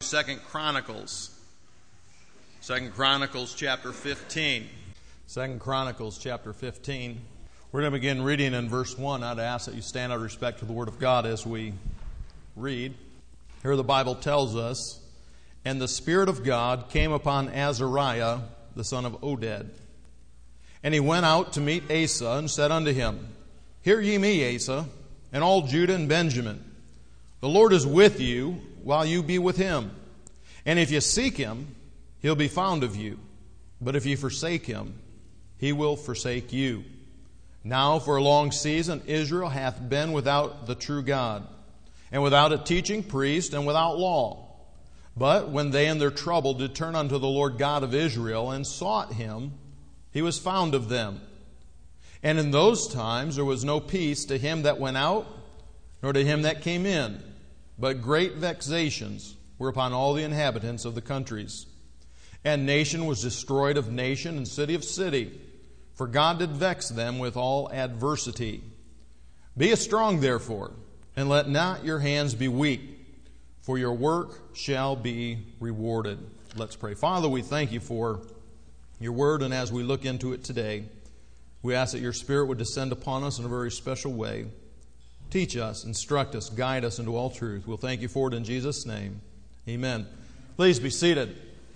2 Chronicles. 2 Chronicles chapter 15. 2 Chronicles chapter 15. We're going to begin reading in verse 1. I'd ask that you stand out of respect to the Word of God as we read. Here the Bible tells us, "And the Spirit of God came upon Azariah, the son of Oded. And he went out to meet Asa, and said unto him, Hear ye me, Asa, and all Judah and Benjamin. The Lord is with you, while you be with him. And if ye seek him, he'll be found of you. But if ye forsake him, he will forsake you. Now for a long season Israel hath been without the true God, and without a teaching priest, and without law. But when they in their trouble did turn unto the Lord God of Israel, and sought him, he was found of them. And in those times there was no peace to him that went out, nor to him that came in, but great vexations were upon all the inhabitants of the countries. And nation was destroyed of nation, and city of city, for God did vex them with all adversity. Be strong therefore, and let not your hands be weak, for your work shall be rewarded." Let's pray. Father, we thank you for your word, and as we look into it today, we ask that your Spirit would descend upon us in a very special way. Teach us, instruct us, guide us into all truth. We'll thank you for it in Jesus' name. Amen. Please be seated.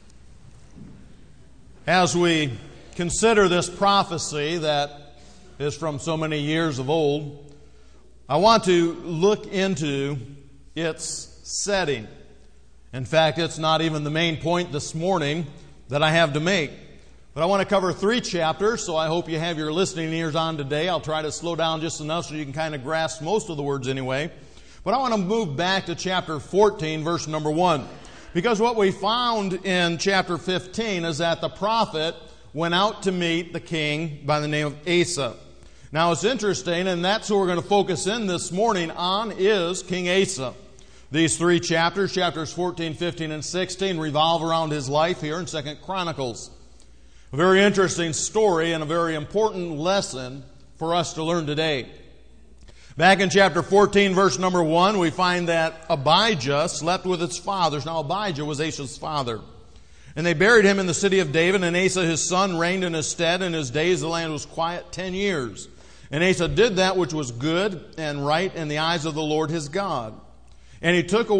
As we consider this prophecy that is from so many years of old, I want to look into its setting. In fact, it's not even the main point this morning that I have to make. But I want to cover 3 chapters, so I hope you have your listening ears on today. I'll try to slow down just enough so you can kind of grasp most of the words anyway. But I want to move back to chapter 14, verse number 1. Because what we found in chapter 15 is that the prophet went out to meet the king by the name of Asa. Now it's interesting, and that's who we're going to focus in this morning on, is King Asa. These 3 chapters, chapters 14, 15, and 16, revolve around his life here in 2 Chronicles. A very interesting story and a very important lesson for us to learn today. Back in chapter 14, verse number 1, we find that Abijah slept with his fathers. Now Abijah was Asa's father. And they buried him in the city of David, and Asa his son reigned in his stead. In his days the land was quiet 10 years. And Asa did that which was good and right in the eyes of the Lord his God. And he took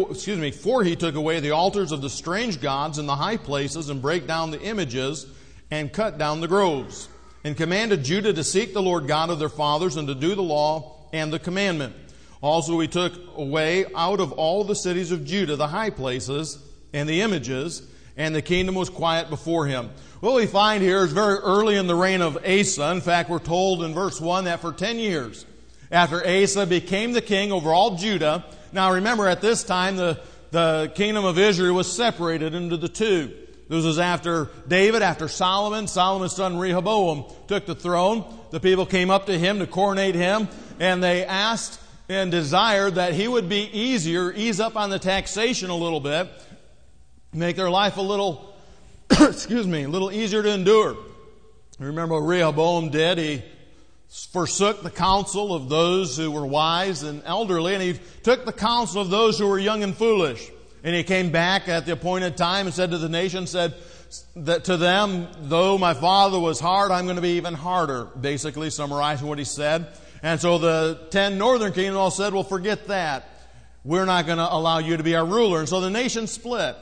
away the altars of the strange gods in the high places, and brake down the images, and cut down the groves, and commanded Judah to seek the Lord God of their fathers, and to do the law and the commandment. Also he took away out of all the cities of Judah the high places and the images, and the kingdom was quiet before him. What we find here is very early in the reign of Asa. In fact, we're told in verse 1 that for 10 years after Asa became the king over all Judah. Now remember, at this time the kingdom of Israel was separated into the 2. This was after David, after Solomon. Solomon's son Rehoboam took the throne. The people came up to him to coronate him, and they asked and desired that he would be ease up on the taxation a little bit, make their life a little, a little easier to endure. Remember what Rehoboam did? He forsook the counsel of those who were wise and elderly, and he took the counsel of those who were young and foolish. And he came back at the appointed time and said to the nation, said that to them, though my father was hard, I'm going to be even harder, basically summarizing what he said. And so the 10 northern kingdoms all said, well, forget that. We're not going to allow you to be our ruler. And so the nation split.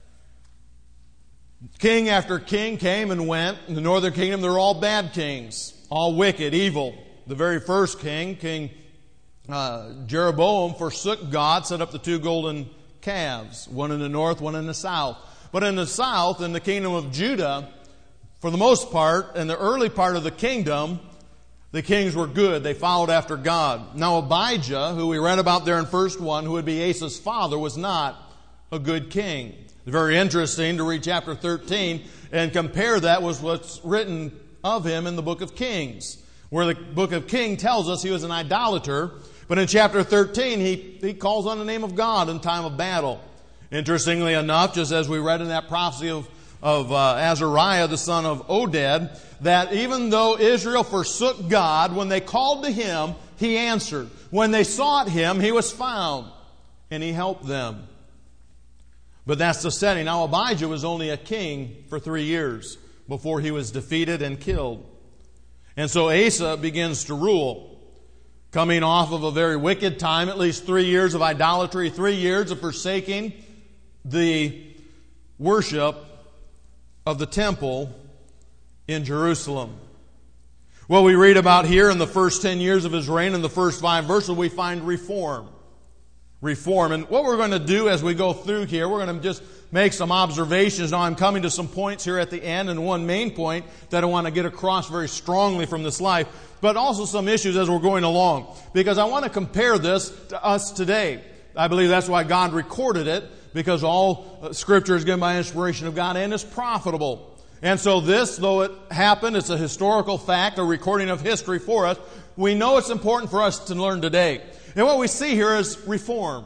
King after king came and went. In the northern kingdom, they were all bad kings, all wicked, evil. The very first king, King Jeroboam, forsook God, set up the 2 golden calves, one in the north, one in the south. But in the south, in the kingdom of Judah, for the most part, in the early part of the kingdom, the kings were good. They followed after God. Now Abijah, who we read about there in verse 1, who would be Asa's father, was not a good king. It's very interesting to read chapter 13 and compare that with what's written of him in the book of Kings, where the book of Kings tells us he was an idolater. But in chapter 13, he calls on the name of God in time of battle. Interestingly enough, just as we read in that prophecy of Azariah, the son of Oded, that even though Israel forsook God, when they called to him, he answered. When they sought him, he was found, and he helped them. But that's the setting. Now Abijah was only a king for 3 years before he was defeated and killed. And so Asa begins to rule, coming off of a very wicked time, at least 3 years of idolatry, 3 years of forsaking the worship of the temple in Jerusalem. What we read about here in the first 10 years of his reign, in the first 5 verses, we find reform. Reform. And what we're going to do as we go through here, we're going to just make some observations. Now I'm coming to some points here at the end, and one main point that I want to get across very strongly from this life, but also some issues as we're going along. Because I want to compare this to us today. I believe that's why God recorded it, because all Scripture is given by inspiration of God and is profitable. And so this, though it happened, it's a historical fact, a recording of history for us. We know it's important for us to learn today. And what we see here is reform.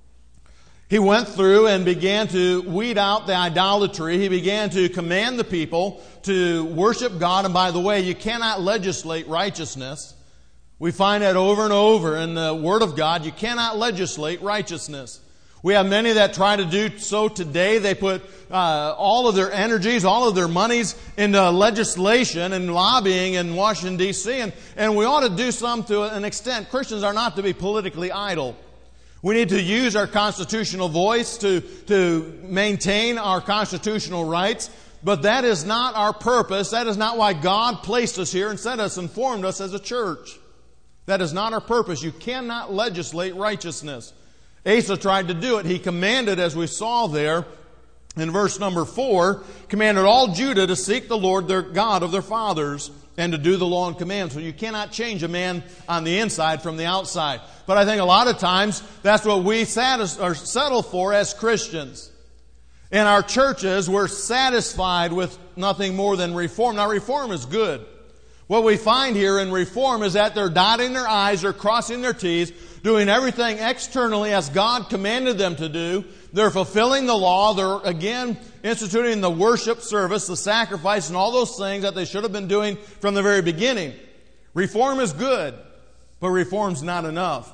He went through and began to weed out the idolatry. He began to command the people to worship God. And by the way, you cannot legislate righteousness. We find that over and over in the Word of God. You cannot legislate righteousness. We have many that try to do so today. They put all of their energies, all of their monies into legislation and lobbying in Washington, D.C. And we ought to do some to an extent. Christians are not to be politically idle. We need to use our constitutional voice to maintain our constitutional rights. But that is not our purpose. That is not why God placed us here and set us and formed us as a church. That is not our purpose. You cannot legislate righteousness. Asa tried to do it. He commanded, as we saw there in verse number 4, commanded all Judah to seek the Lord their God of their fathers and to do the law and commands. So you cannot change a man on the inside from the outside. But I think a lot of times that's what we settle for as Christians. In our churches, we're satisfied with nothing more than reform. Now, reform is good. What we find here in reform is that they're dotting their I's, they're crossing their T's, doing everything externally as God commanded them to do. They're fulfilling the law. They're, again, instituting the worship service, the sacrifice, and all those things that they should have been doing from the very beginning. Reform is good, but reform's not enough.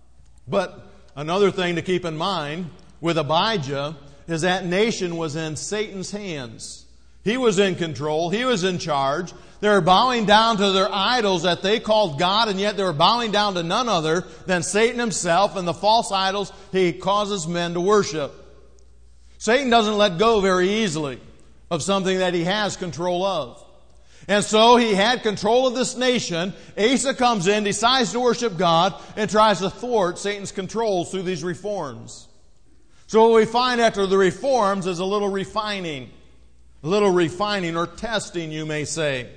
But another thing to keep in mind with Abijah is that nation was in Satan's hands. He was in control. He was in charge. They were bowing down to their idols that they called God, and yet they were bowing down to none other than Satan himself and the false idols he causes men to worship. Satan doesn't let go very easily of something that he has control of. And so he had control of this nation. Asa comes in, decides to worship God, and tries to thwart Satan's control through these reforms. So what we find after the reforms is a little refining or testing, you may say.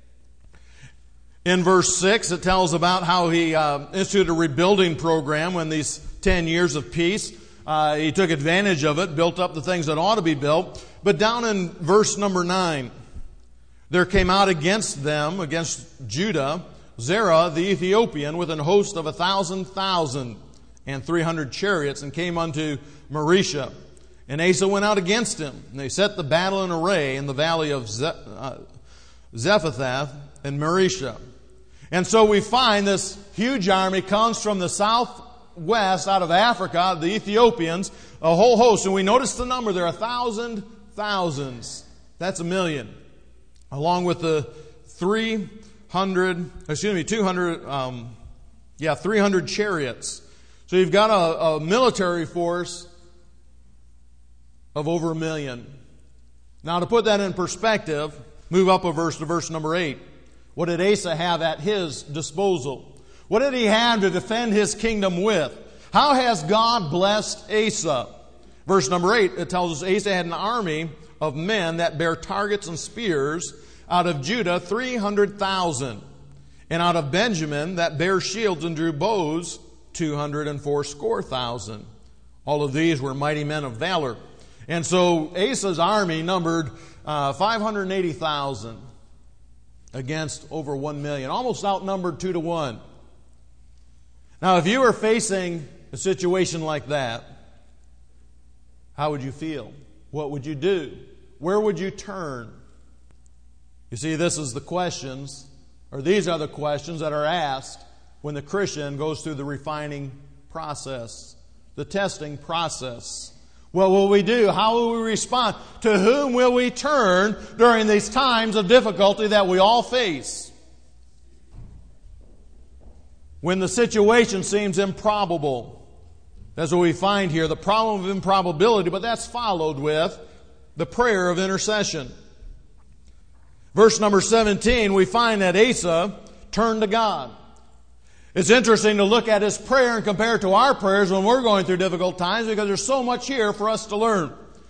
In verse 6, it tells about how he instituted a rebuilding program when these 10 years of peace. He took advantage of it, built up the things that ought to be built. But down in verse number 9, there came out against them, against Judah, Zerah the Ethiopian, with an host of 1,000,000 and 300 chariots, and came unto Marisha. And Asa went out against him, and they set the battle in array in the valley of Zephathath and Marisha. And so we find this huge army comes from the southwest, out of Africa, the Ethiopians, a whole host. And we notice the number there, 1,000 thousands. That's 1,000,000. Along with the 300 chariots. So you've got a military force of over 1,000,000. Now to put that in perspective, move up a verse to verse number 8. What did Asa have at his disposal? What did he have to defend his kingdom with? How has God blessed Asa? Verse number 8, it tells us Asa had an army of men that bear targets and spears. Out of Judah, 300,000. And out of Benjamin that bear shields and drew bows, 280,000. All of these were mighty men of valor. And so Asa's army numbered 580,000 against over 1,000,000. Almost outnumbered 2-1. Now, if you were facing a situation like that, how would you feel? What would you do? Where would you turn? You see, these are the questions that are asked when the Christian goes through the refining process, the testing process. What will we do? How will we respond? To whom will we turn during these times of difficulty that we all face? When the situation seems improbable. That's what we find here, the problem of improbability, but that's followed with the prayer of intercession. Verse number 17, we find that Asa turned to God. It's interesting to look at his prayer and compare it to our prayers when we're going through difficult times, because there's so much here for us to learn.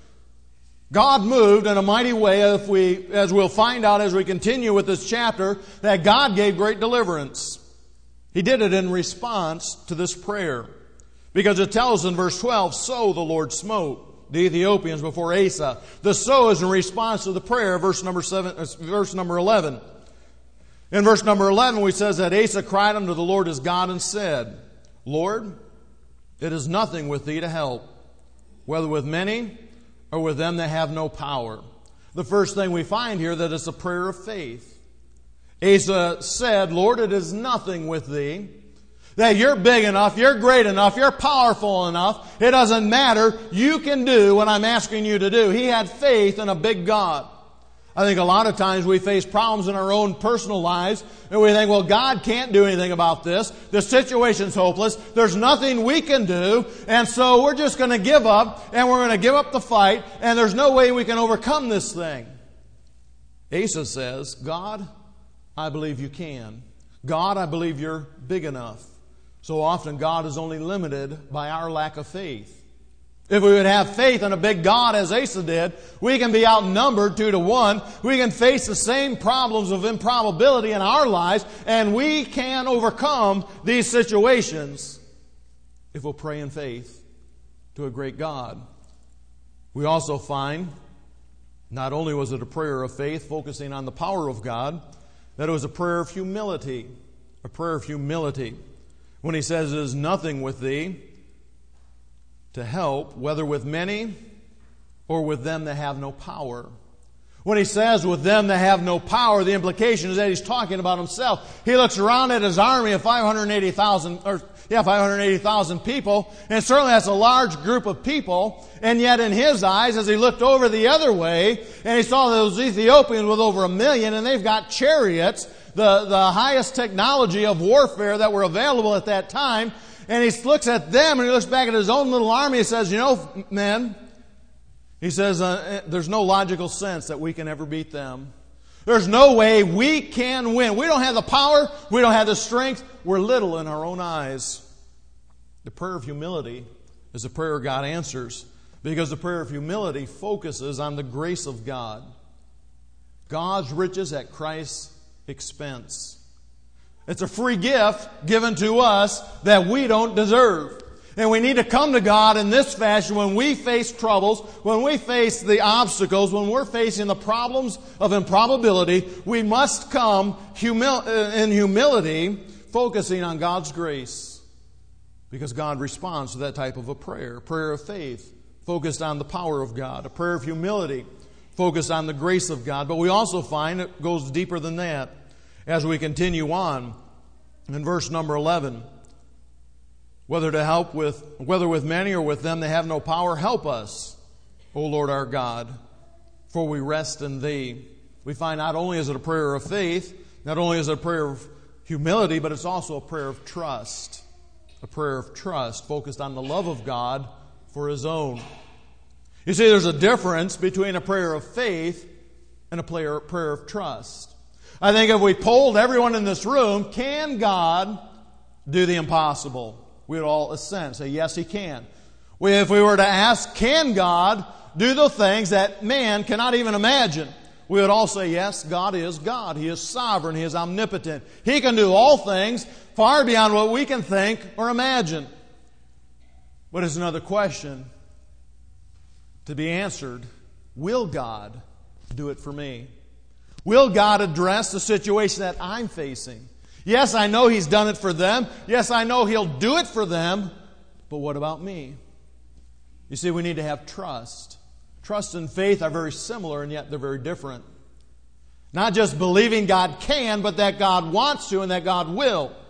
God moved in a mighty way, as we'll find out as we continue with this chapter, that God gave great deliverance. He did it in response to this prayer. Because it tells in verse 12, so the Lord smote the Ethiopians before Asa. The so is in response to the prayer, verse number 11. In verse number 11, we says that Asa cried unto the Lord his God and said, Lord, it is nothing with thee to help, whether with many or with them that have no power. The first thing we find here, that it's a prayer of faith. Asa said, Lord, it is nothing with thee. That you're big enough, you're great enough, you're powerful enough. It doesn't matter. You can do what I'm asking you to do. He had faith in a big God. I think a lot of times we face problems in our own personal lives and we think, well, God can't do anything about this. The situation's hopeless. There's nothing we can do. And so we're just going to give up, and we're going to give up the fight, and there's no way we can overcome this thing. Asa says, God, I believe you can. God, I believe you're big enough. So often God is only limited by our lack of faith. If we would have faith in a big God as Asa did, we can be outnumbered 2-1. We can face the same problems of improbability in our lives, and we can overcome these situations if we'll pray in faith to a great God. We also find, not only was it a prayer of faith focusing on the power of God, that it was a prayer of humility. A prayer of humility. When he says, it is nothing with thee to help, whether with many or with them that have no power. When he says with them that have no power, the implication is that he's talking about himself. He looks around at his army of 580,000 people, and certainly that's a large group of people, and yet in his eyes, as he looked over the other way, and he saw those Ethiopians with over 1 million, and they've got chariots, the highest technology of warfare that were available at that time, and he looks at them and he looks back at his own little army and says, you know, men, he says, there's no logical sense that we can ever beat them. There's no way we can win. We don't have the power. We don't have the strength. We're little in our own eyes. The prayer of humility is a prayer God answers, because the prayer of humility focuses on the grace of God. God's riches at Christ's expense. It's a free gift given to us that we don't deserve. And we need to come to God in this fashion when we face troubles, when we face the obstacles, when we're facing the problems of improbability. We must come in humility, focusing on God's grace. Because God responds to that type of a prayer of faith, focused on the power of God. A prayer of humility, focused on the grace of God. But we also find it goes deeper than that. As we continue on in verse number 11, whether with many or with them that have no power, help us, O Lord our God, for we rest in Thee. We find not only is it a prayer of faith, not only is it a prayer of humility, but it's also a prayer of trust. A prayer of trust focused on the love of God for His own. You see, there's a difference between a prayer of faith and a prayer of trust. I think if we polled everyone in this room, can God do the impossible? We would all assent, say, yes, He can. If we were to ask, can God do the things that man cannot even imagine? We would all say, yes, God is God. He is sovereign. He is omnipotent. He can do all things far beyond what we can think or imagine. But it's another question to be answered. Will God do it for me? Will God address the situation that I'm facing? Yes, I know He's done it for them. Yes, I know He'll do it for them. But what about me? You see, we need to have trust. Trust and faith are very similar, and yet they're very different. Not just believing God can, but that God wants to and that God will.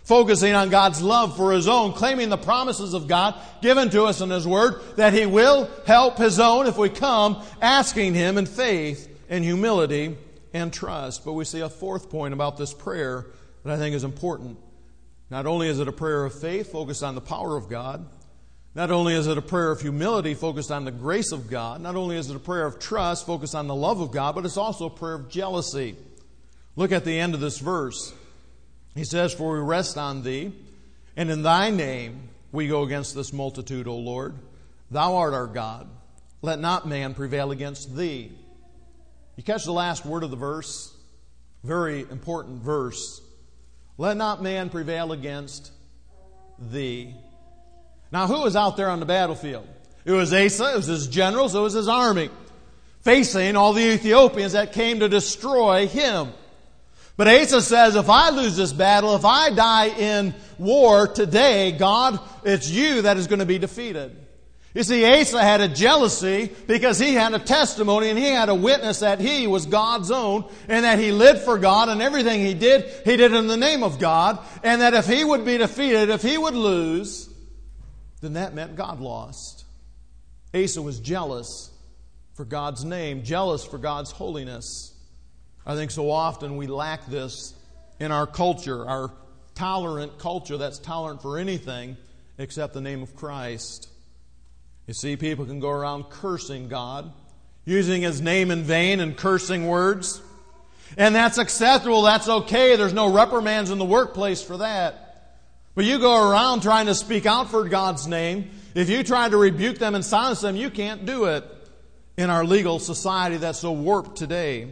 focusing on God's love for His own, claiming the promises of God given to us in His Word, that He will help His own if we come asking Him in faith and humility and trust. But we see a fourth point about this prayer that I think is important. Not only is it a prayer of faith focused on the power of God, not only is it a prayer of humility focused on the grace of God, not only is it a prayer of trust focused on the love of God, but it's also a prayer of jealousy. Look at the end of this verse. He says, "For we rest on Thee, and in Thy name we go against this multitude, O Lord. Thou art our God. Let not man prevail against Thee." You catch the last word of the verse? Very important verse. Let not man prevail against Thee. Now, who was out there on the battlefield? It was Asa, it was his generals, it was his army, facing all the Ethiopians that came to destroy him. But Asa says, if I lose this battle, if I die in war today, God, it's you that is going to be defeated. You see, Asa had a jealousy because he had a testimony and he had a witness that he was God's own and that he lived for God, and everything he did in the name of God, and that if he would be defeated, if he would lose, then that meant God lost. Asa was jealous for God's name, jealous for God's holiness. I think so often we lack this in our culture, our tolerant culture that's tolerant for anything except the name of Christ. You see, people can go around cursing God, using His name in vain and cursing words. And that's acceptable, that's okay. There's no reprimands in the workplace for that. But you go around trying to speak out for God's name. If you try to rebuke them and silence them, you can't do it in our legal society that's so warped today.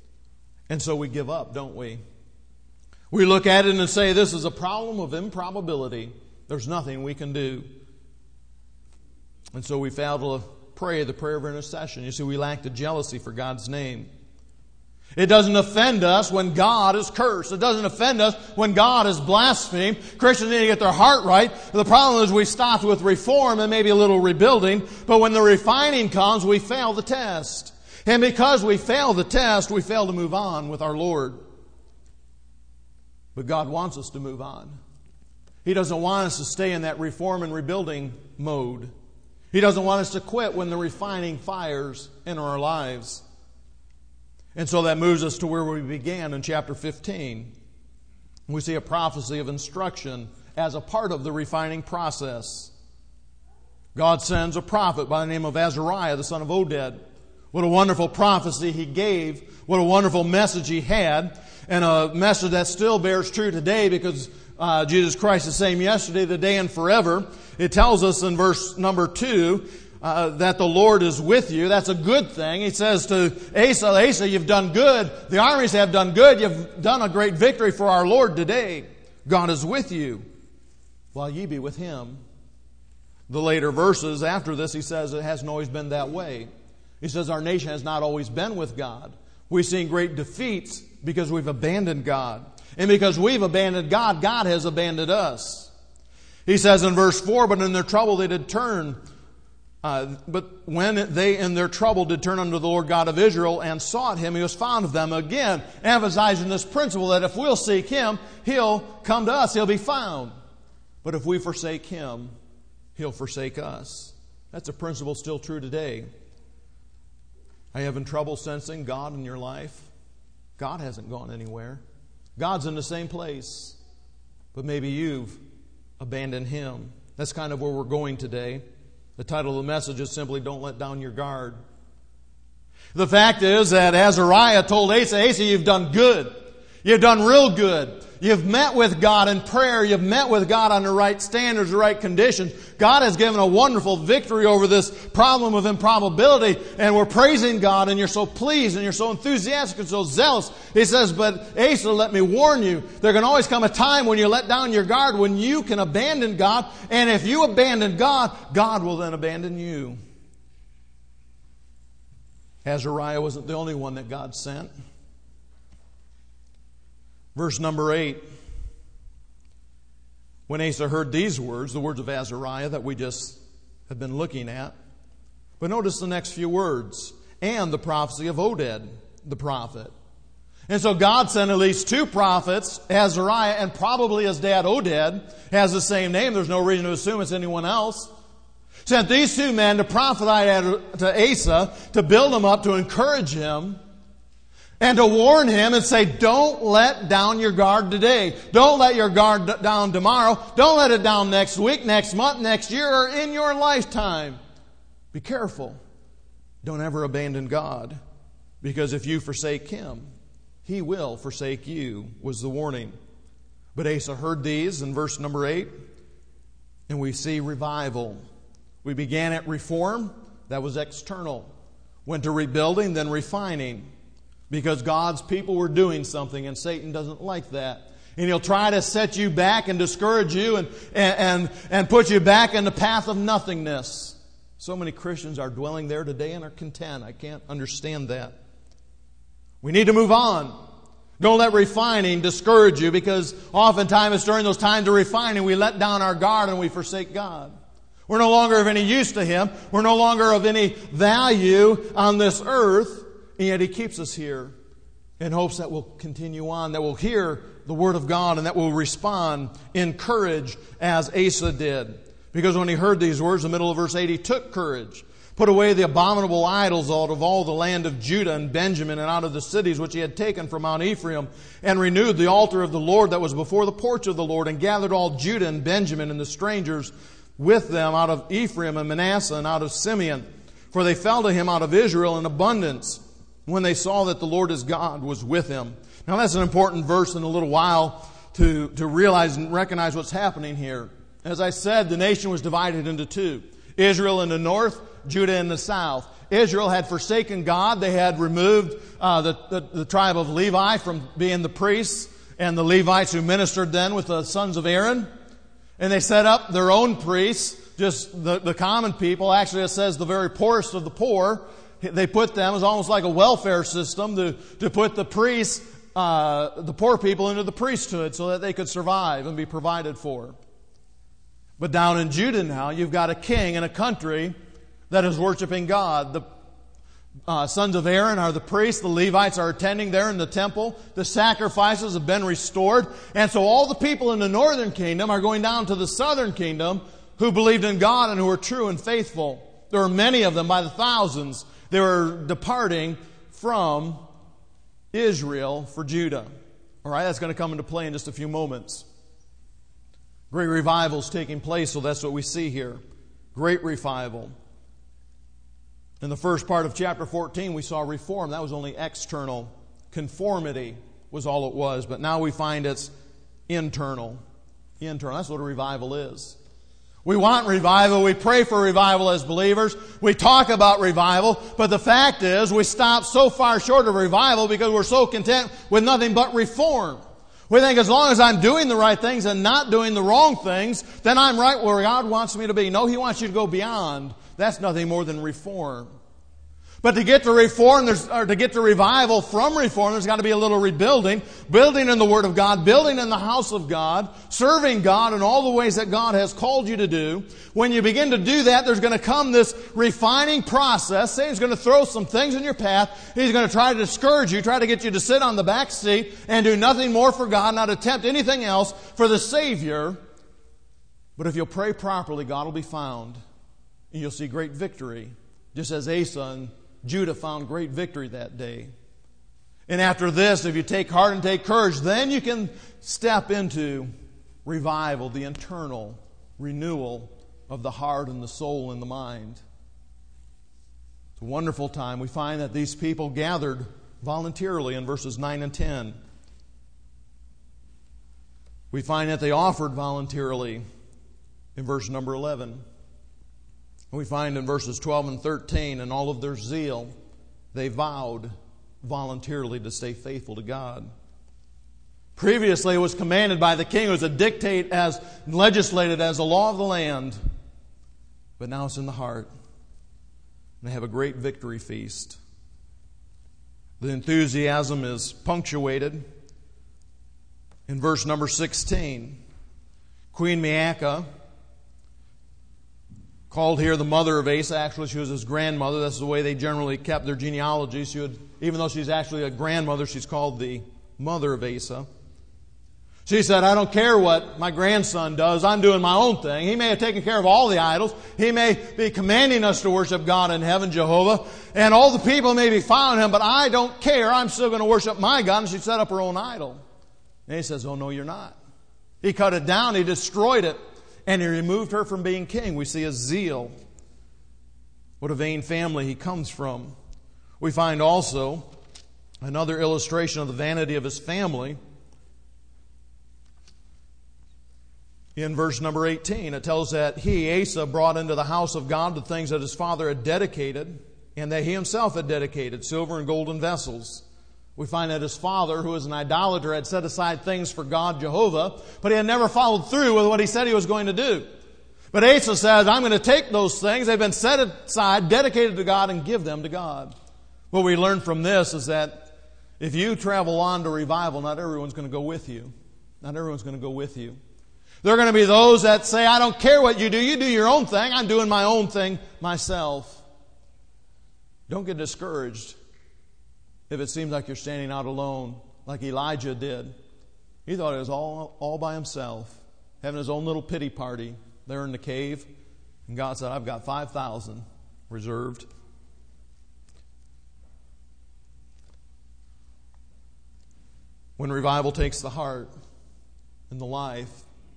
And so we give up, don't we? We look at it and say, this is a problem of improbability. There's nothing we can do. And so we fail to pray the prayer of intercession. You see, we lack the jealousy for God's name. It doesn't offend us when God is cursed. It doesn't offend us when God is blasphemed. Christians need to get their heart right. The problem is we stopped with reform and maybe a little rebuilding, but when the refining comes, we fail the test. And because we fail the test, we fail to move on with our Lord. But God wants us to move on. He doesn't want us to stay in that reform and rebuilding mode. He doesn't want us to quit when the refining fires enter our lives. And so that moves us to where we began in chapter 15. We see a prophecy of instruction as a part of the refining process. God sends a prophet by the name of Azariah, the son of Oded. What a wonderful prophecy he gave. What a wonderful message he had. And a message that still bears true today because Jesus Christ is the same yesterday, today, and forever. It tells us in verse number 2 that the Lord is with you. That's a good thing. He says to Asa, you've done good. The armies have done good. You've done a great victory for our Lord today. God is with you while ye be with Him. The later verses after this, he says it hasn't always been that way. He says our nation has not always been with God. We've seen great defeats because we've abandoned God. And because we've abandoned God, God has abandoned us. He says in verse 4, but in their trouble they did turn. But when they in their trouble did turn unto the Lord God of Israel and sought Him, He was found of them. Again, emphasizing this principle that if we'll seek Him, He'll come to us. He'll be found. But if we forsake Him, He'll forsake us. That's a principle still true today. Are you having trouble sensing God in your life? God hasn't gone anywhere. God's in the same place, but maybe you've abandoned Him. That's kind of where we're going today. The title of the message is simply, Don't Let Down Your Guard. The fact is that Azariah told Asa, you've done good. You've done real good. You've met with God in prayer. You've met with God on the right standards, the right conditions. God has given a wonderful victory over this problem of improbability, and we're praising God, and you're so pleased, and you're so enthusiastic and so zealous. He says, but Asa, let me warn you, there can always come a time when you let down your guard, when you can abandon God, and if you abandon God, God will then abandon you. Azariah wasn't the only one that God sent. Verse number 8. When Asa heard these words, the words of Azariah that we just have been looking at. But notice the next few words. And the prophecy of Oded, the prophet. And so God sent at least 2 prophets, Azariah and probably his dad Oded, has the same name. There's no reason to assume it's anyone else. Sent these 2 men to prophesy to Asa, to build him up, to encourage him, and to warn him and say, don't let down your guard today. Don't let your guard down tomorrow. Don't let it down next week, next month, next year, or in your lifetime. Be careful. Don't ever abandon God, because if you forsake Him, He will forsake you, was the warning. But Asa heard these in verse number 8, and we see revival. We began at reform. That was external. Went to rebuilding, then refining. Because God's people were doing something, and Satan doesn't like that. And he'll try to set you back and discourage you and put you back in the path of nothingness. So many Christians are dwelling there today and are content. I can't understand that. We need to move on. Don't let refining discourage you, because oftentimes it's during those times of refining we let down our guard and we forsake God. We're no longer of any use to Him. We're no longer of any value on this earth. And yet He keeps us here in hopes that we'll continue on, that we'll hear the Word of God, and that we'll respond in courage as Asa did. Because when he heard these words, in the middle of verse 8, he took courage, put away the abominable idols out of all the land of Judah and Benjamin, and out of the cities which he had taken from Mount Ephraim, and renewed the altar of the Lord that was before the porch of the Lord, and gathered all Judah and Benjamin and the strangers with them out of Ephraim and Manasseh and out of Simeon. For they fell to him out of Israel in abundance, when they saw that the Lord his God was with him. Now that's an important verse in a little while to realize and recognize what's happening here. As I said, the nation was divided into 2. Israel in the north, Judah in the south. Israel had forsaken God. They had removed the tribe of Levi from being the priests and the Levites who ministered then with the sons of Aaron. And they set up their own priests, just the common people. Actually, it says the very poorest of the poor. They put them, as almost like a welfare system, to put the priests, the poor people into the priesthood so that they could survive and be provided for. But down in Judah now, you've got a king and a country that is worshiping God. The sons of Aaron are the priests. The Levites are attending there in the temple. The sacrifices have been restored. And so all the people in the northern kingdom are going down to the southern kingdom who believed in God and who were true and faithful. There were many of them by the thousands. They were departing from Israel for Judah. All right, that's going to come into play in just a few moments. Great revival is taking place, so that's what we see here. Great revival. In the first part of chapter 14, we saw reform. That was only external. Conformity was all it was. But now we find it's internal. Internal. That's what a revival is. We want revival. We pray for revival as believers. We talk about revival. But the fact is, we stop so far short of revival because we're so content with nothing but reform. We think as long as I'm doing the right things and not doing the wrong things, then I'm right where God wants me to be. No, He wants you to go beyond. That's nothing more than reform. But to get to reform, or to get to revival from reform, there's got to be a little rebuilding. Building in the Word of God, building in the house of God, serving God in all the ways that God has called you to do. When you begin to do that, there's going to come this refining process. Satan's going to throw some things in your path. He's going to try to discourage you, try to get you to sit on the back seat and do nothing more for God, not attempt anything else for the Savior. But if you'll pray properly, God will be found. And you'll see great victory, just as Asa and Judah found great victory that day. And after this, if you take heart and take courage, then you can step into revival, the internal renewal of the heart and the soul and the mind. It's a wonderful time. We find that these people gathered voluntarily in verses 9 and 10. We find that they offered voluntarily in verse number 11. We find in verses 12 and 13, in all of their zeal, they vowed voluntarily to stay faithful to God. Previously, it was commanded by the king. It was a dictate as legislated as a law of the land. But now it's in the heart. And they have a great victory feast. The enthusiasm is punctuated in verse number 16. Queen Maacah called here the mother of Asa. Actually, she was his grandmother. That's the way they generally kept their genealogy. Even though she's actually a grandmother, she's called the mother of Asa. She said, I don't care what my grandson does. I'm doing my own thing. He may have taken care of all the idols. He may be commanding us to worship God in heaven, Jehovah. And all the people may be following him, but I don't care. I'm still going to worship my God. And she set up her own idol. And he says, oh, no, you're not. He cut it down. He destroyed it. And he removed her from being king. We see his zeal. What a vain family he comes from. We find also another illustration of the vanity of his family. In verse number 18, it tells that he, Asa, brought into the house of God the things that his father had dedicated and that he himself had dedicated, silver and golden vessels. We find that his father, who was an idolater, had set aside things for God, Jehovah, but he had never followed through with what he said he was going to do. But Asa says, I'm going to take those things, they've been set aside, dedicated to God, and give them to God. What we learn from this is that if you travel on to revival, not everyone's going to go with you. Not everyone's going to go with you. There are going to be those that say, I don't care what you do your own thing, I'm doing my own thing myself. Don't get discouraged if it seems like you're standing out alone, like Elijah did. He thought it was all by himself, having his own little pity party there in the cave. And God said, I've got 5,000 reserved. When revival takes the heart and the life,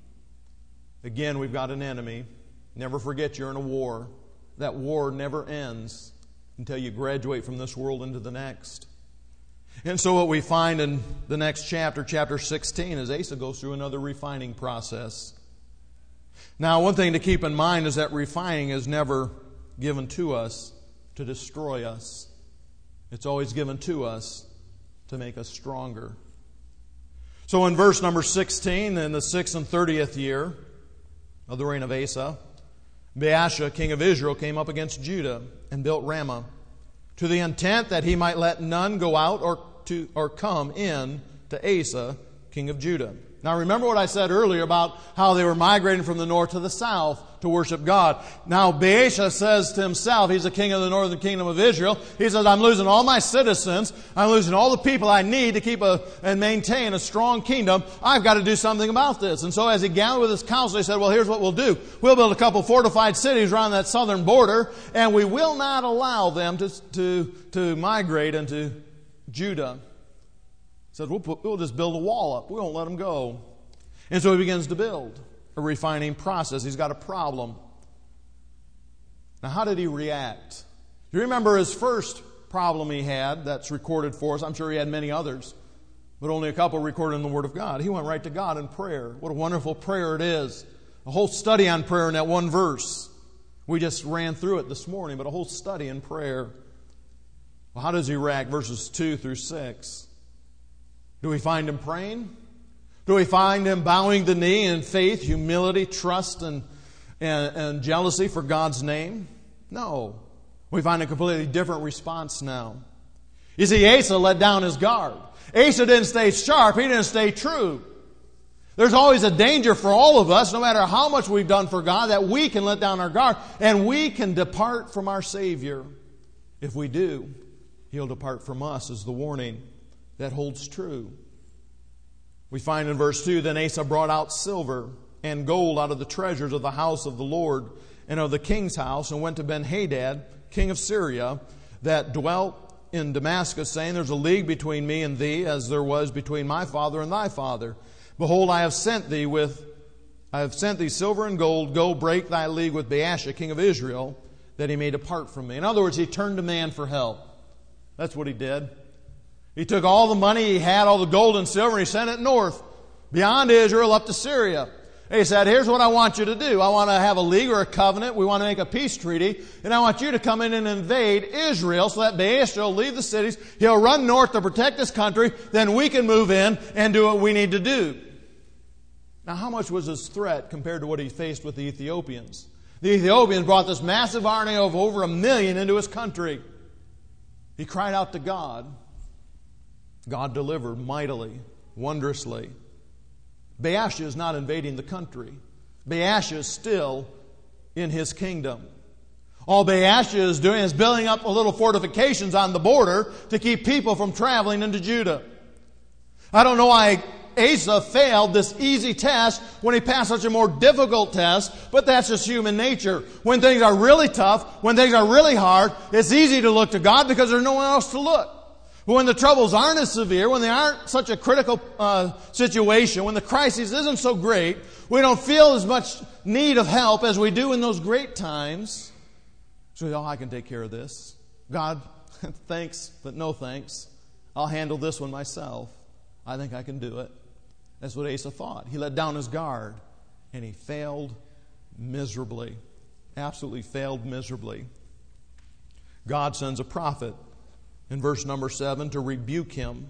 again, we've got an enemy. Never forget you're in a war. That war never ends until you graduate from this world into the next. And so what we find in the next chapter, chapter 16, is Asa goes through another refining process. Now, one thing to keep in mind is that refining is never given to us to destroy us. It's always given to us to make us stronger. So in verse number 16, in the 6th and 30th year of the reign of Asa, Baasha, king of Israel, came up against Judah and built Ramah, to the intent that he might let none go out or come in to Asa, king of Judah. Now remember what I said earlier about how they were migrating from the north to the south to worship God. Now Baasha says to himself, he's the king of the northern kingdom of Israel, he says, I'm losing all my citizens, I'm losing all the people I need to keep and maintain a strong kingdom. I've got to do something about this. And so as he gathered with his council, he said, well, here's what we'll do. We'll build a couple fortified cities around that southern border, and we will not allow them to migrate into Judah. He said, we'll just build a wall up. We won't let them go. And so he begins to build a refining process. He's got a problem. Now, how did he react? Do you remember his first problem he had that's recorded for us? I'm sure he had many others, but only a couple recorded in the Word of God. He went right to God in prayer. What a wonderful prayer it is. A whole study on prayer in that one verse. We just ran through it this morning, but a whole study in prayer. Well, how does he react? Verses 2 through 6. Do we find him praying? Do we find him bowing the knee in faith, humility, trust, and jealousy for God's name? No. We find a completely different response now. You see, Asa let down his guard. Asa didn't stay sharp. He didn't stay true. There's always a danger for all of us, no matter how much we've done for God, that we can let down our guard and we can depart from our Savior. If we do, He'll depart from us, is the warning that holds true. We find in verse 2, then Asa brought out silver and gold out of the treasures of the house of the Lord and of the king's house, and went to Ben-Hadad, king of Syria, that dwelt in Damascus, saying, there's a league between me and thee, as there was between my father and thy father. Behold, I have sent thee silver and gold. Go break thy league with Baasha, king of Israel, that he may depart from me. In other words, he turned to man for help. That's what he did. He took all the money he had, all the gold and silver, and he sent it north, beyond Israel, up to Syria. He said, here's what I want you to do. I want to have a league or a covenant. We want to make a peace treaty. And I want you to come in and invade Israel so that Baasha will leave the cities. He'll run north to protect this country. Then we can move in and do what we need to do. Now, how much was his threat compared to what he faced with the Ethiopians? The Ethiopians brought this massive army of over 1 million into his country. He cried out to God. God delivered mightily, wondrously. Baasha is not invading the country. Baasha is still in his kingdom. All Baasha is doing is building up a little fortifications on the border to keep people from traveling into Judah. I don't know why Asa failed this easy test when he passed such a more difficult test, but that's just human nature. When things are really tough, when things are really hard, it's easy to look to God because there's no one else to look. But when the troubles aren't as severe, when they aren't such a critical situation, when the crisis isn't so great, we don't feel as much need of help as we do in those great times. So, I can take care of this. God, thanks, but no thanks. I'll handle this one myself. I think I can do it. That's what Asa thought. He let down his guard, and he failed miserably. Absolutely failed miserably. God sends a prophet in verse number 7 to rebuke him.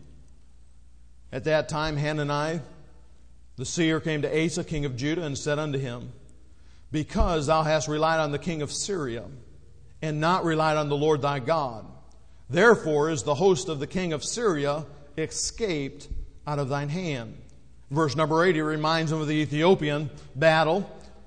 At that time, Hanani, the seer, came to Asa, king of Judah, and said unto him, Because thou hast relied on the king of Syria, and not relied on the Lord thy God, therefore is the host of the king of Syria escaped out of thine hand. Verse number 8, he reminds him of the Ethiopian battle.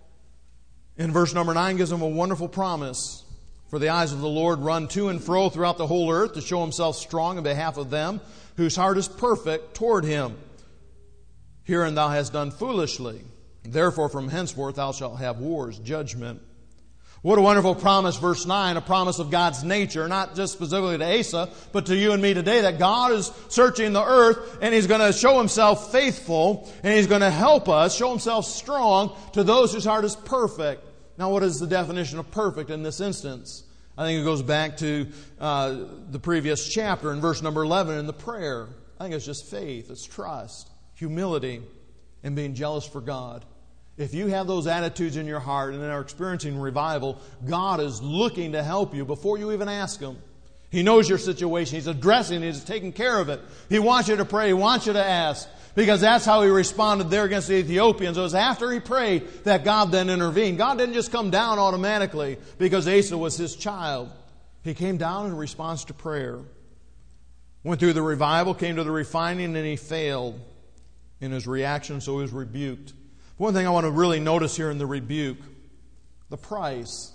In verse number 9, gives him a wonderful promise. For the eyes of the Lord run to and fro throughout the whole earth to show himself strong in behalf of them whose heart is perfect toward him. Herein thou hast done foolishly. Therefore from henceforth thou shalt have wars, judgment. What a wonderful promise, verse 9, a promise of God's nature, not just specifically to Asa, but to you and me today, that God is searching the earth and He's going to show Himself faithful and He's going to help us, show Himself strong to those whose heart is perfect. Now, what is the definition of perfect in this instance? I think it goes back to the previous chapter in verse number 11 in the prayer. I think it's just faith, it's trust, humility, and being jealous for God. If you have those attitudes in your heart and are experiencing revival, God is looking to help you before you even ask Him. He knows your situation. He's addressing it. He's taking care of it. He wants you to pray. He wants you to ask. Because that's how He responded there against the Ethiopians. It was after He prayed that God then intervened. God didn't just come down automatically because Asa was His child. He came down in response to prayer. Went through the revival, came to the refining, and he failed in his reaction, so he was rebuked. One thing I want to really notice here in the rebuke, the price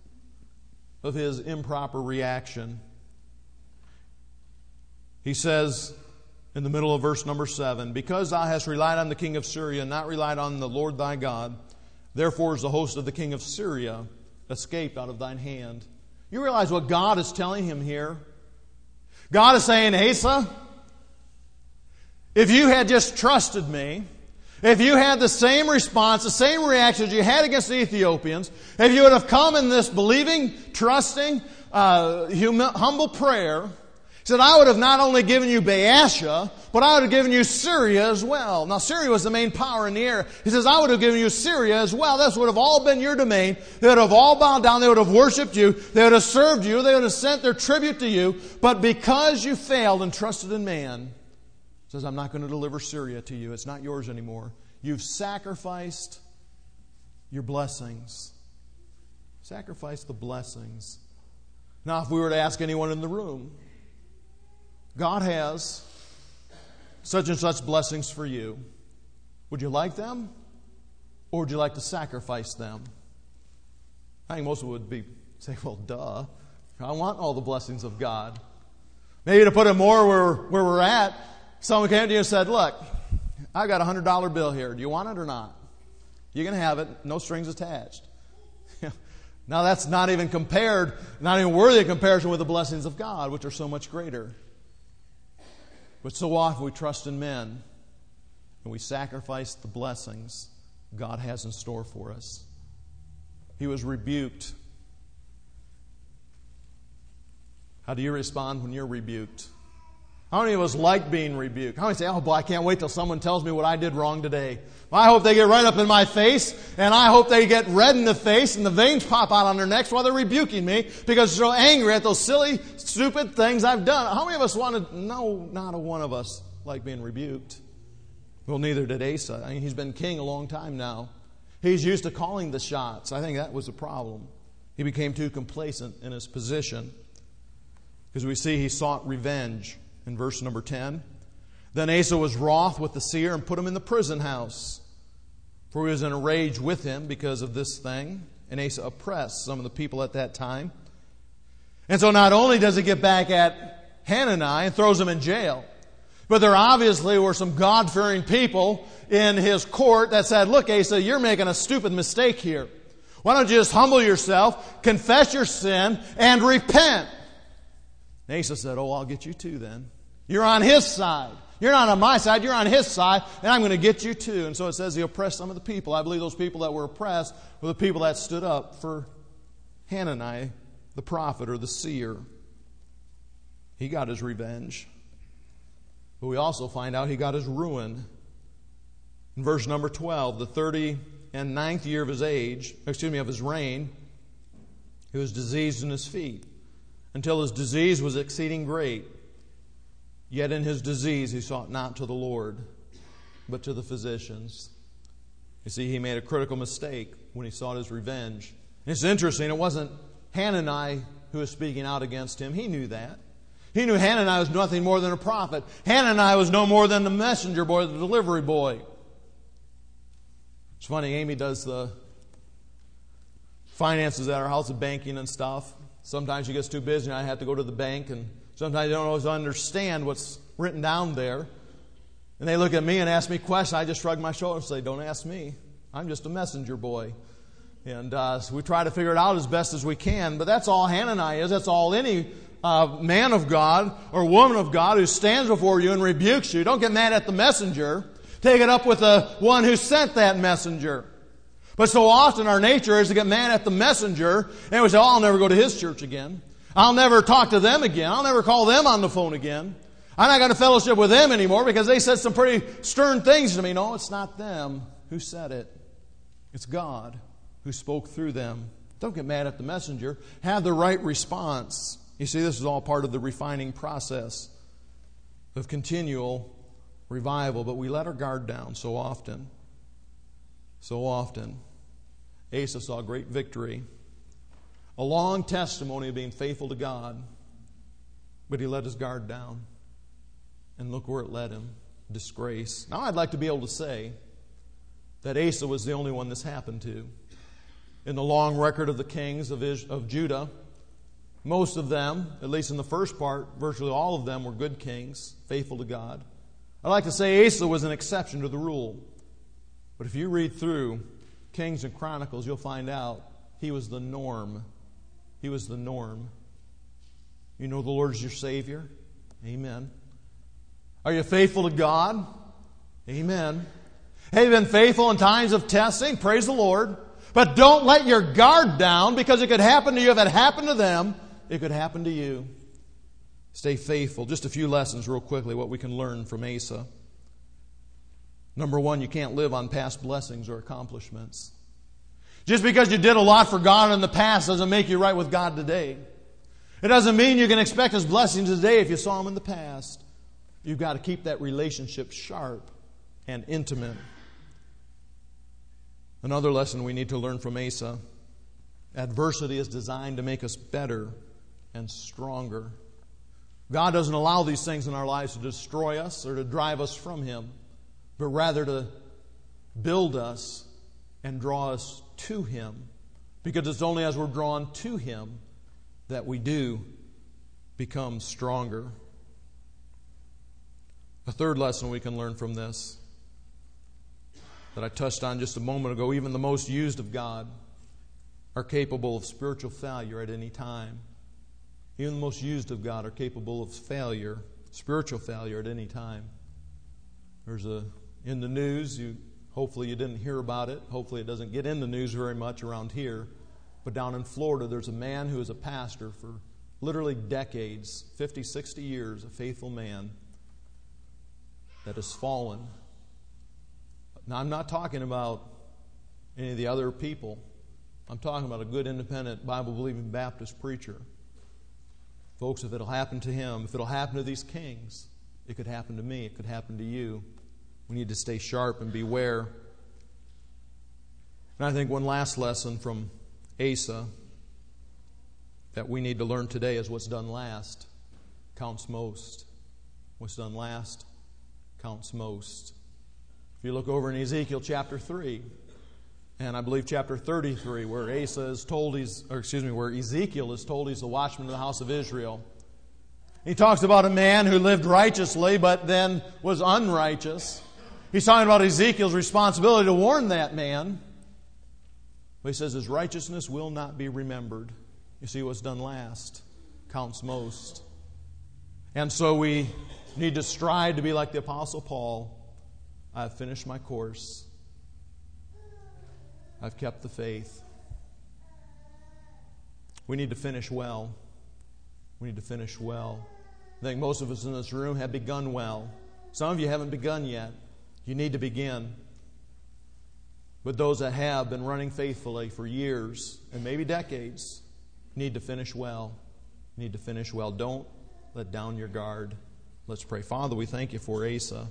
of his improper reaction. He says in the middle of verse number 7, Because thou hast relied on the king of Syria, and not relied on the Lord thy God, therefore is the host of the king of Syria escaped out of thine hand. You realize what God is telling him here? God is saying, Asa, if you had just trusted me, if you had the same response, the same reactions you had against the Ethiopians, if you would have come in this believing, trusting, humble prayer, he said, I would have not only given you Baasha, but I would have given you Syria as well. Now, Syria was the main power in the air. He says, I would have given you Syria as well. This would have all been your domain. They would have all bowed down. They would have worshipped you. They would have served you. They would have sent their tribute to you. But because you failed and trusted in man, he says, I'm not going to deliver Syria to you. It's not yours anymore. You've sacrificed your blessings. Sacrifice the blessings. Now, if we were to ask anyone in the room, God has such and such blessings for you. Would you like them? Or would you like to sacrifice them? I think most of it would say, well, duh. I want all the blessings of God. Maybe to put it more where we're at, someone came to you and said, look, I've got a $100 bill here. Do you want it or not? You can have it. No strings attached. Now that's not even worthy of comparison with the blessings of God, which are so much greater. But so often we trust in men and we sacrifice the blessings God has in store for us. He was rebuked. How do you respond when you're rebuked? How many of us like being rebuked? How many say, oh boy, I can't wait till someone tells me what I did wrong today. Well, I hope they get right up in my face, and I hope they get red in the face and the veins pop out on their necks while they're rebuking me because they're so angry at those silly, stupid things I've done. How many of us want to? No, not a one of us like being rebuked. Well, neither did Asa. I mean, he's been king a long time now. He's used to calling the shots. I think that was the problem. He became too complacent in his position because we see he sought revenge. In verse number 10, Then Asa was wroth with the seer and put him in the prison house, for he was in a rage with him because of this thing. And Asa oppressed some of the people at that time. And so not only does he get back at Hanani and throws him in jail, but there obviously were some God-fearing people in his court that said, look, Asa, you're making a stupid mistake here. Why don't you just humble yourself, confess your sin, and repent? And Asa said, oh, I'll get you too then. You're on his side. You're not on my side. You're on his side, and I'm going to get you too. And so it says he oppressed some of the people. I believe those people that were oppressed were the people that stood up for Hanani, the prophet or the seer. He got his revenge. But we also find out he got his ruin. In verse number 12, the 39th year of his reign, he was diseased in his feet, until his disease was exceeding great. Yet in his disease he sought not to the Lord, but to the physicians. You see, he made a critical mistake when he sought his revenge. And it's interesting, it wasn't Hanani who was speaking out against him. He knew that. He knew Hanani was nothing more than a prophet. Hanani was no more than the messenger boy, the delivery boy. It's funny, Amy does the finances at our house, the banking and stuff. Sometimes she gets too busy and I have to go to the bank, and sometimes I don't always understand what's written down there. And they look at me and ask me questions. I just shrug my shoulders and say, don't ask me. I'm just a messenger boy. And so we try to figure it out as best as we can. But that's all Hanani is. That's all any man of God or woman of God who stands before you and rebukes you. Don't get mad at the messenger. Take it up with the one who sent that messenger. But so often our nature is to get mad at the messenger and we say, oh, I'll never go to his church again. I'll never talk to them again. I'll never call them on the phone again. I'm not going to fellowship with them anymore because they said some pretty stern things to me. No, it's not them who said it. It's God who spoke through them. Don't get mad at the messenger. Have the right response. You see, this is all part of the refining process of continual revival, but we let our guard down so often. So often. Asa saw great victory. A long testimony of being faithful to God, but he let his guard down. And look where it led him. Disgrace. Now I'd like to be able to say that Asa was the only one this happened to. In the long record of the kings of Judah, most of them, at least in the first part, virtually all of them were good kings, faithful to God. I'd like to say Asa was an exception to the rule. But if you read through Kings and Chronicles, you'll find out he was the norm. He was the norm. You know the Lord is your Savior? Amen. Are you faithful to God? Amen. Have you been faithful in times of testing? Praise the Lord. But don't let your guard down, because it could happen to you. If it happened to them, it could happen to you. Stay faithful. Just a few lessons real quickly, what we can learn from Asa. Number one, you can't live on past blessings or accomplishments. Just because you did a lot for God in the past doesn't make you right with God today. It doesn't mean you can expect His blessings today if you saw Him in the past. You've got to keep that relationship sharp and intimate. Another lesson we need to learn from Asa: adversity is designed to make us better and stronger. God doesn't allow these things in our lives to destroy us or to drive us from Him, but rather to build us and draw us to Him. Because it's only as we're drawn to Him that we do become stronger. A third lesson we can learn from this, that I touched on just a moment ago: even the most used of God are capable of spiritual failure at any time. Even the most used of God are capable of failure, spiritual failure at any time. There's in the news, hopefully you didn't hear about it. Hopefully it doesn't get in the news very much around here. But down in Florida, there's a man who is a pastor for literally decades, 50, 60 years, a faithful man that has fallen. Now, I'm not talking about any of the other people. I'm talking about a good, independent, Bible-believing Baptist preacher. Folks, if it'll happen to him, if it'll happen to these kings, it could happen to me, it could happen to you. We need to stay sharp and beware. And I think one last lesson from Asa that we need to learn today is what's done last counts most. What's done last counts most. If you look over in Ezekiel chapter 3, And I believe chapter 33, where Ezekiel is told he's the watchman of the house of Israel. He talks about a man who lived righteously but then was unrighteous. He's talking about Ezekiel's responsibility to warn that man. But he says his righteousness will not be remembered. You see, what's done last counts most. And so we need to strive to be like the Apostle Paul. I have finished my course. I've kept the faith. We need to finish well. We need to finish well. I think most of us in this room have begun well. Some of you haven't begun yet. You need to begin. But those that have been running faithfully for years and maybe decades need to finish well. Need to finish well. Don't let down your guard. Let's pray. Father, we thank you for Asa.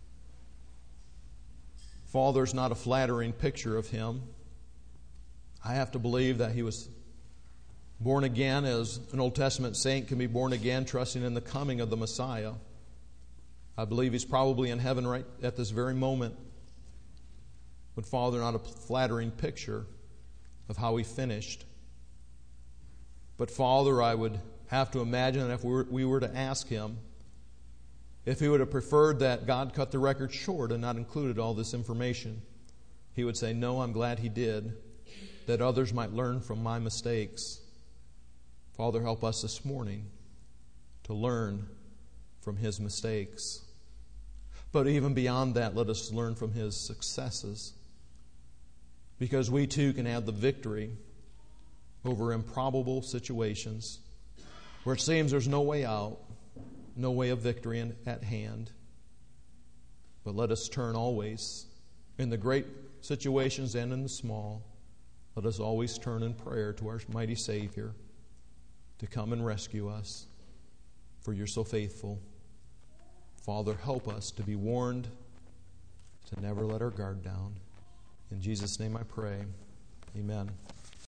Father's not a flattering picture of him. I have to believe that he was born again as an Old Testament saint can be born again, trusting in the coming of the Messiah. I believe he's probably in heaven right at this very moment. But Father, not a flattering picture of how he finished. But Father, I would have to imagine that if we were to ask him if he would have preferred that God cut the record short and not included all this information, he would say, no, I'm glad he did, that others might learn from my mistakes. Father, help us this morning to learn from his mistakes. But even beyond that, let us learn from his successes. Because we too can have the victory over improbable situations where it seems there's no way out, no way of victory at hand. But let us turn always, in the great situations and in the small, let us always turn in prayer to our mighty Savior to come and rescue us, for you're so faithful. Father, help us to be warned, to never let our guard down. In Jesus' name I pray. Amen.